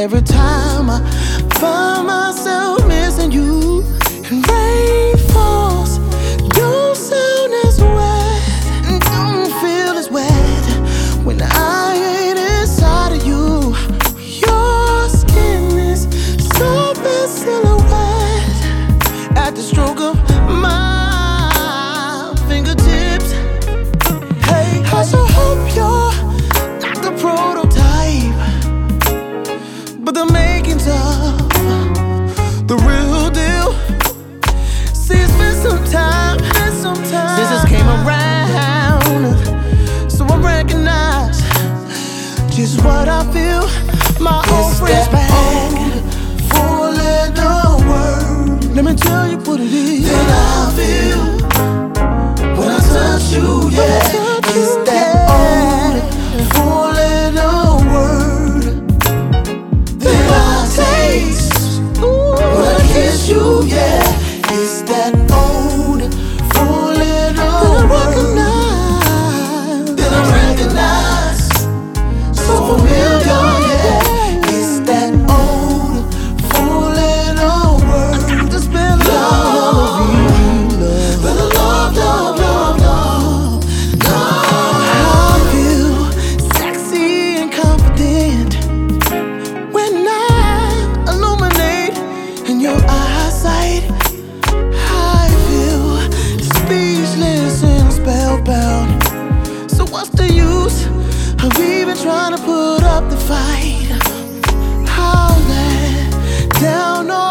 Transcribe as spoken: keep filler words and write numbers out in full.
Every time I find myself missing you, and rain falls, your sound is wet, and don't feel as wet when I ain't inside of you. Your skin is soft as silhouette at the stroke of my fingertips. Hey, I so hope you're not the prototype, but the makings of the real deal. See, it's been some time, been some time since this came around, so I recognize just what I feel. My old friend's back, four-letter word. Let me tell you what it is. Then I feel when I touch you, yeah. It's that old four-letter word. Then I taste when I kiss you, yeah. It's that old four-letter word. Then I recognize, so familiar, yeah. It's that old four-letter word. I got to spell love, spell love, love, love, love, love. I feel sexy and confident when I illuminate in your eyesight. I feel speechless and spellbound. So what's the use of even trying to put up the fight? I'll let down on